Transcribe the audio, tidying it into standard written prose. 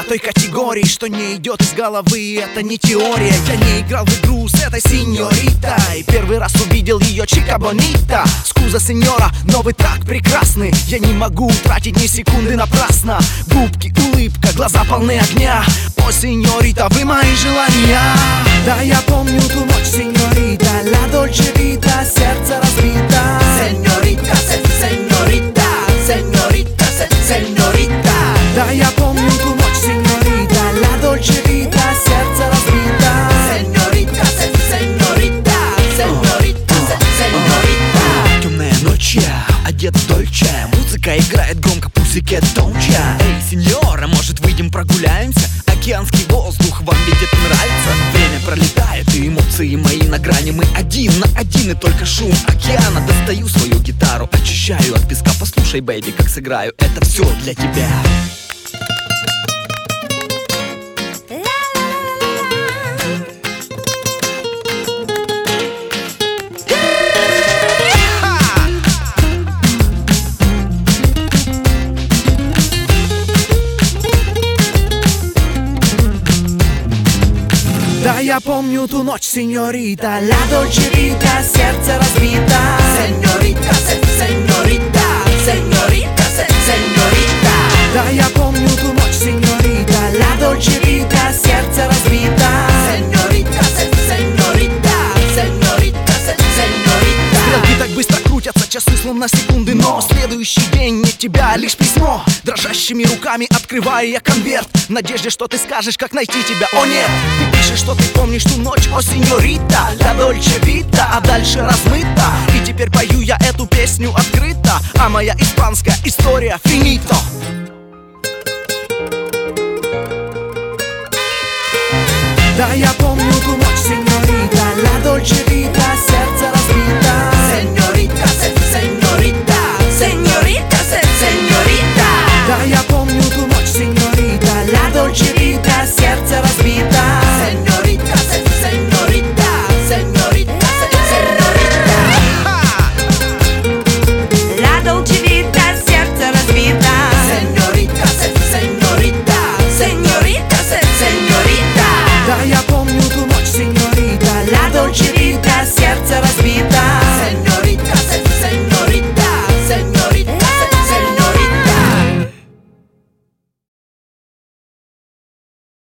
той категории, что не идет из головы, это не теория. Я не играл в игру с этой сеньоритой, первый раз увидел ее чика бонита. Скуза сеньора, новый трак прекрасный, я не могу тратить ни секунды напрасно. Губки, улыбка, глаза полны огня. О, сеньорита, вы мои желания. Да, я помню ту ночь, сеньорита, ла дольче вита, сердце разбито. Сеньорита, сеньорита, сеньорита, сеньорита. Да, я помню ту ночь, сеньорита, ла дольче вита, сердце разбито. Сеньорита, сеньорита, сеньорита, сеньорита. Темная ночь, я одет в дольче, музыка играет громко, пусикет тонче. Эй, сеньора, может выйдем прогуляемся? Океанский воздух вам видит нравится. Время пролетает и эмоции мои на грани. Мы один на один и только шум океана. Достаю свою гитару, очищаю от песка. Послушай, бэйби, как сыграю, это все для тебя. Да, я помню ту ночь, сеньорита, ла дольче вита, сердце разбито. Сеньорита, сеньорита, сеньорита, сеньорита. Да, я помню ту ночь, сеньорита, ла дольче вита, сердце разбито. Сеньорита, сеньорита, сеньорита, сеньорита. Стрелки так быстро крутятся, часы словно секунды, но следующий день не тебя, лишь письмо. Дрожащими руками открываю я конверт, в надежде, что ты скажешь, как найти тебя. О нет, ты пишешь, что ты помнишь ту ночь, о сеньорита, ла дольче вита, а дальше размыто. И теперь пою я эту песню открыто, а моя испанская история финито. Да, я помню ту ночь, сеньорита, ла дольче вита,